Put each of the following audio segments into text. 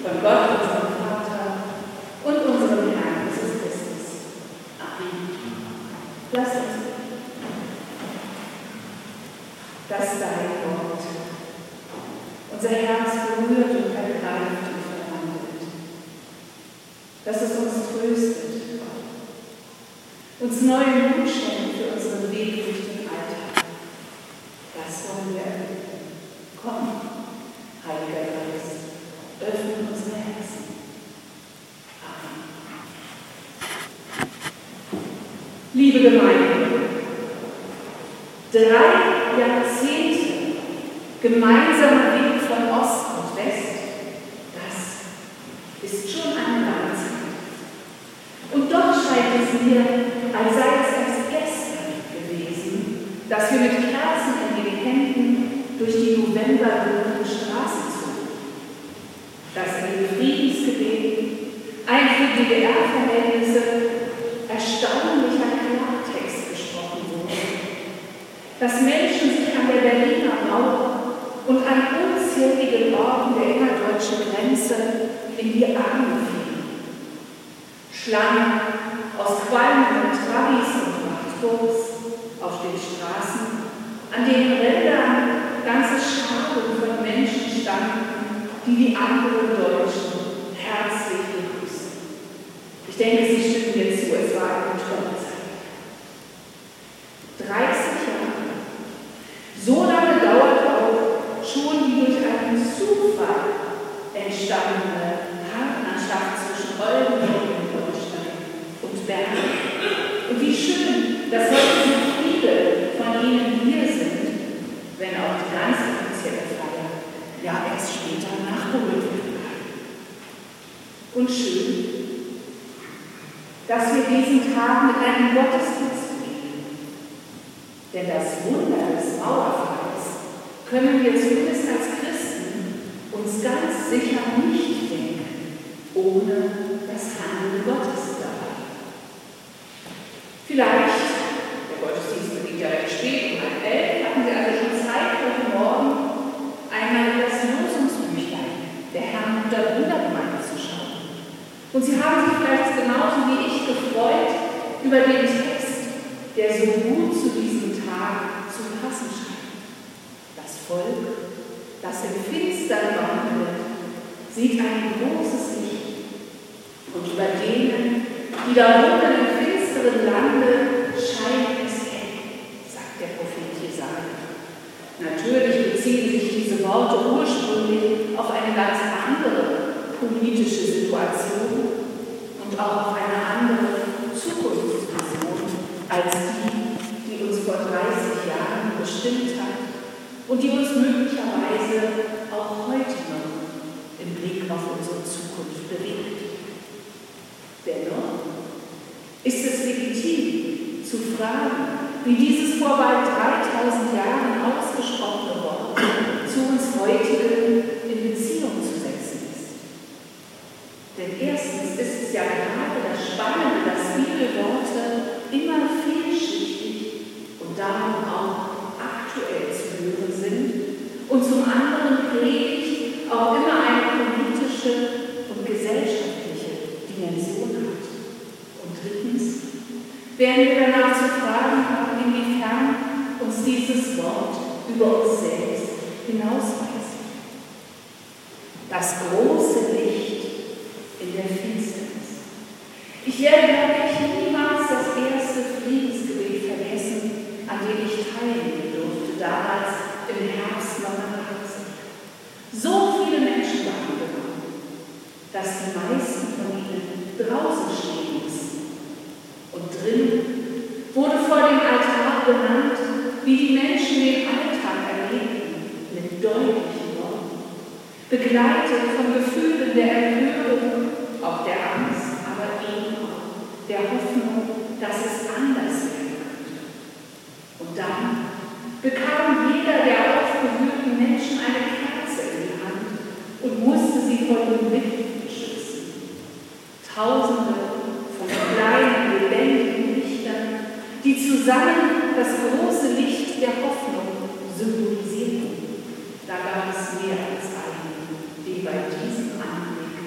von Gott, unserem Vater und unserem Herrn Jesus Christus. Amen. Lasst uns beten. Dass dein Wort unser Herz berührt und ergreift und verwandelt. Dass es uns tröstet, uns neuen Mut schenkt für unseren Weg durch den Alltag. Das wollen wir erbitten. Komm, Heiliger Geist, öffne unsere Herzen. Amen. Liebe Gemeinde, 3 Jahrzehnte gemeinsamer Weg von Ost und West, das ist schon eine lange Zeit. Und doch scheint es mir, als sei es erst gestern gewesen, dass wir mit Kerzen in den Händen durch die novemberdunkle Straße zogen. Dass in den Friedensgebeten, für DDR-Verhältnisse, erstaunlicher Klartext gesprochen wurde. Dass Menschen sich an der Berliner Mauer und an unzähligen Orten der innerdeutschen Grenze in die Arme fielen. Schlangen aus qualmenden Trabis und Nachtbus auf den Straßen, an den Rändern ganze Scharen von Menschen standen, die anderen Deutschen herzlich begrüßen. Ich denke, Sie stimmen mir zu, es war eine tolle Zeit. 30 Jahre. So lange dauert auch schon die durch einen Zufall entstandene Partnerschaft zwischen Oldenburg in Deutschland und Bern. Und wie schön, dass heute so viele von Ihnen hier sind, wenn auch die ganz offizielle Feier ja erst später nachgeholt werden kann. Und schön, dass wir diesen Tag mit einem Gottesdienst beginnen. Denn das Wunder des Mauerfalls können wir zumindest als Christen uns ganz sicher nicht denken, ohne das Handeln Gottes dabei. Vielleicht, der Gottesdienst beginnt ja recht spät, um 11:30, hatten Sie also schon Zeit, heute Morgen einmal das Losungsbüchlein der Herrnhuter Brüdergemeinde zu schauen. Und Sie haben sich vielleicht genauso wie ich gefreut über den Text, der so gut zu diesem Tag zu passen scheint. Das Volk, das im Finstern wandelt, sieht ein großes Licht. Und über denen, die da wohnen im finsteren Lande, scheint es hell, sagt der Prophet Jesaja. Natürlich beziehen sich diese Worte ursprünglich auf eine ganz andere politische Situation und auch auf eine andere Zukunftsvision als die uns vor 30 Jahren bestimmt hat und die uns möglicherweise auch heute noch im Blick auf unsere Zukunft bewegt. Dennoch ist es legitim zu fragen, wie dieses vor bald 3000 Jahren ausgesprochene Wort zu uns heutigen in Beziehung zu setzen ist. Denn erstens ist es ja gerade das Spannende, dass Bibelworte immer vielschichtig und darum auch aktuell zu hören sind und zum anderen predigt auch immer eine politische und gesellschaftliche Dimension hat. Und drittens werden wir danach zu fragen haben, inwiefern uns dieses Wort über uns selbst hinausweist. Das große Licht in der Finsternis. Ich werde, glaube ich, niemals das erste Friedensgebet vergessen, an dem ich teilnehmen durfte, damals im Herbst 89. So viele Menschen waren gekommen, dass die meisten von ihnen draußen stehen mussten. Und drin wurde vor dem Altar benannt, wie die Menschen den Alltag erlebten, mit deutlichen Worten, begleitet von Gefühlen der Empörung, auch der Angst, aber eben auch der Hoffnung, dass es anders werden könnte. Und dann bekam jeder der aufgewühlten Menschen eine Kerze in die Hand und musste sie vor dem Blick beschützen. Tausende von kleinen, lebendigen Lichtern, die zusammen das große Licht der Hoffnung symbolisierten. Da gab es mehr als einen, den bei diesem Anblick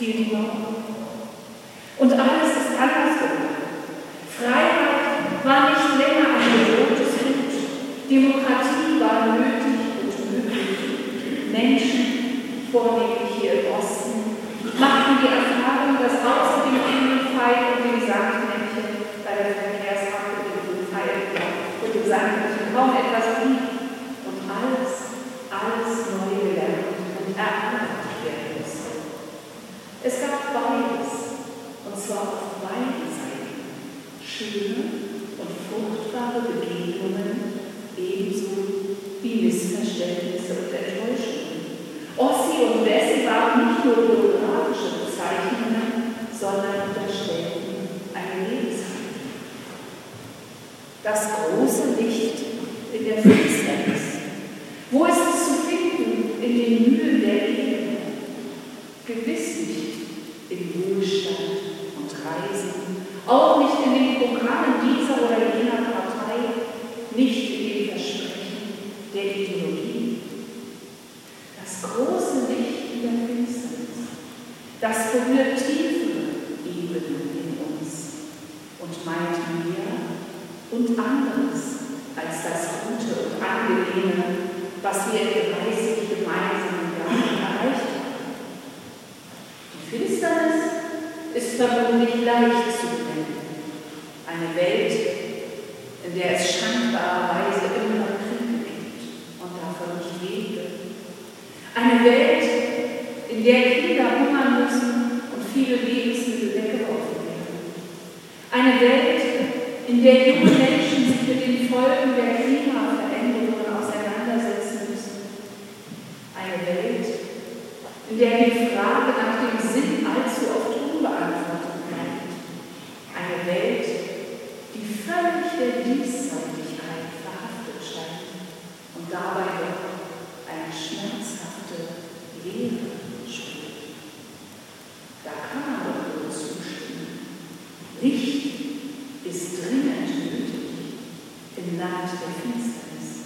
fiel die Mauer. Und alles ist anders geworden. Freiheit war nicht länger ein gewohntes Gut. Demokratie war nötig und möglich. Menschen, vornehmlich hier im Osten, machten die Erfahrung, dass außer dem Pfeil und dem Sandmännchen bei der Verkehrsampel dem Pfeil und dem Sandmännchen kaum etwas blieb und alles neu gelernt und erarbeitet werden musste. Es gab beides, und zwar auf beiden Seiten, schöne und fruchtbare Begegnungen, ebenso wie Missverständnisse und Enttäuschungen. Ossi und Wessi waren nicht nur biografische Bezeichnungen, sondern unterstellten eine Lebenshaltung. Das große Licht in der Finsternis. Wo ist es zu finden? In den Mühlen der Erde. Gewiss nicht in Wohlstand und Reisen, auch nicht in den Programmen dieser oder jener Partei, nicht in den Versprechen der Ideologie. Das große Licht in der Finsternis, das berührt tiefere Ebenen in uns und meint mehr und anderes als das Gute und Angenehme, was wir in 30 gemeinsamen Jahren erreicht haben. Die Finsternis ist vermutlich leicht zu benennen. Eine Welt, in der es schankbarerweise immer noch Kriege gibt und davon nicht wenige. Eine Welt, in der Kinder hungern müssen und viele Lebensmittel weggeworfen werden. Eine Welt, in der junge Menschen sich mit den Folgen der Klimaveränderungen auseinandersetzen müssen. Eine Welt, in der die Frage nach dem Sinn allzu oft unbeantwortet bleibt. Eine Welt, die völlig der Diesseitigkeit verhaftet scheint und dabei doch eine schmerzhafte Leere spürt. Da kann man doch nur zustimmen. Licht ist dringend nötig im Land der Finsternis.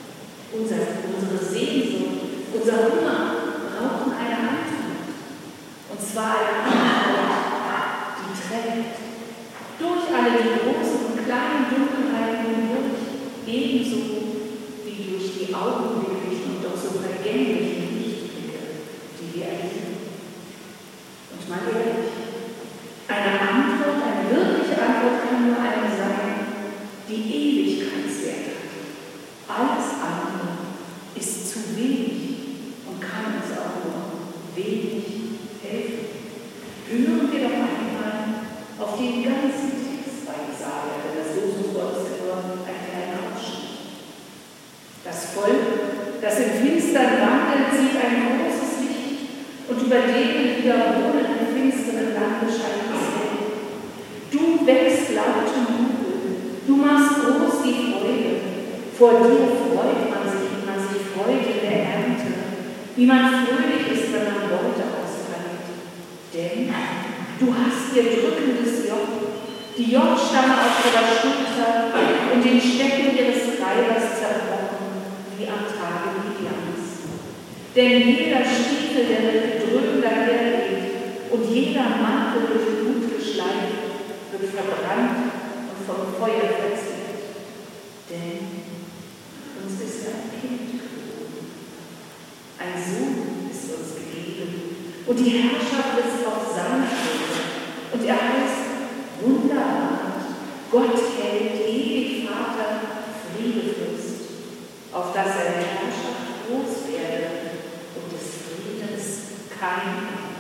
Unsere Sehnsucht, unser Hunger brauchen eine Antwort. Und zwar eine Antwort, die trägt. Durch alle die großen und kleinen Dunkelheiten hindurch, ebenso wie durch die augenblicklichen und doch so vergänglichen Lichtblicke, die wir erleben. Und mal ehrlich, eine Antwort, eine wirkliche Antwort kann nur eine sein, die Ewigkeitswert hat. Alles andere ist zu wenig und kann uns auch nur wenig helfen. Hören wir doch einmal auf den ganzen Text bei Jesaja, denn das Losungswort ist nur ein kleiner Ausschnitt. Das Volk, das im Finstern wandelt, sieht ein großes Licht und über denen, die da wohnen im finsteren Lande, scheint es hell. Du wächst lautem Jubel, du machst groß die Freude. Vor dir freut man sich freut in der Ernte, wie man fröhlich ist, wenn man Beute austeilt. Denn du hast ihr drückendes Joch, die Jochstange auf ihrer Schulter und den Stecken ihres Treibers zerbrochen, wie am Tage Midians. Denn jeder Stiefel, der mit Gedrücken dahergeht und jeder Mantel durch Blut geschleift, wird verbrannt und vom Feuer verzehrt. Denn uns ist ein Kind geboren, ein Sohn ist uns gegeben und die Herrschaft ist auf seiner Schulter. Und er heißt Wunderrat, Gott hält, ewig Vater, Friedefürst, auf dass seine Herrschaft groß werde und des Friedens kein Ende.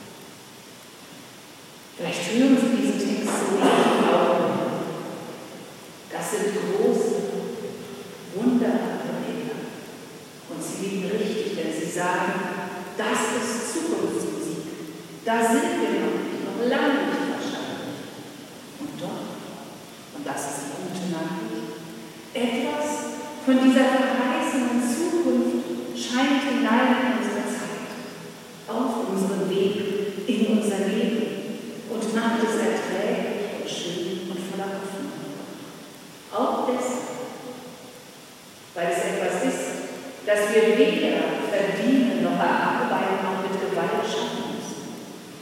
Vielleicht hören Sie diesen Text so nicht Augen. Das sind große, wunderbare Bilder. Und sie liegen richtig, denn sie sagen, das ist Zukunftsmusik. Da sind wir noch lange nicht verstanden. Und doch, und das ist die gute Nachricht, etwas von dieser verheißenen Zukunft scheint hinein in unsere Zeit, auf unseren Weg, in unser Leben und macht es erträglich und schön und voller Hoffnung. Auch deshalb, weil es etwas ist, das wir weder verdienen noch erarbeiten, noch mit Gewalt schaffen müssen.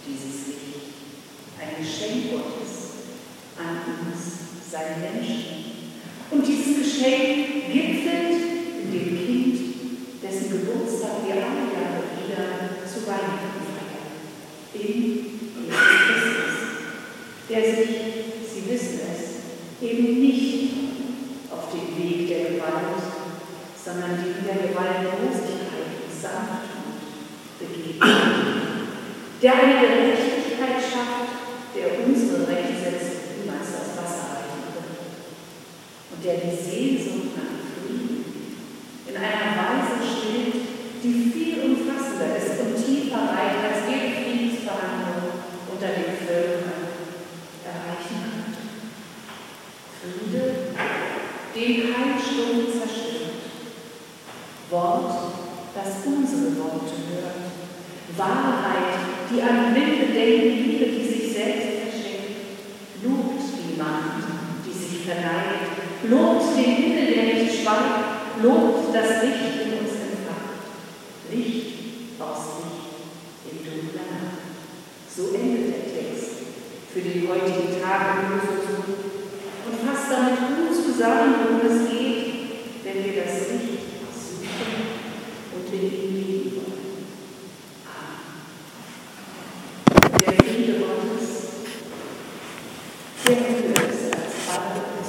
dieses Licht, ein Geschenk Gottes an uns, seine Menschen. Und dieses Geschenk gipfelt in dem Kind, dessen Geburtstag wir alle Jahre wieder zu Weihnachten feiern. In Jesus Christus, der sich, Sie wissen es, eben nicht auf den Weg der Gewalt, sondern den der Gewaltlosigkeit und Sanftmut begegnet. Der eine Gerechtigkeit schafft, der unsere Rechtsätze niemals das Wasser reichen wird. Und der die Sehnsucht nach Frieden in einer Weise stillt, die viel umfassender ist und tiefer reicht, als jede Friedensverhandlung unter den Völkern erreichen kann. Friede, den kein Sturm zerstört. Wort, das unsere Worte hört. Wahrheit, die an Blinde denken, Liebe, die sich selbst verschenkt. Lobt die Macht, die sich verneigt. Lobt den Himmel, der nicht schweigt. Lobt das Licht in uns entfacht. Licht aus Licht in dunkler Nacht. So endet der Text für den heutigen Tag im Losung und fasst damit gut zusammen, worum es geht, wenn wir das Licht suchen und in ihm lieben wollen. Der Friede Gottes, der höher ist als alle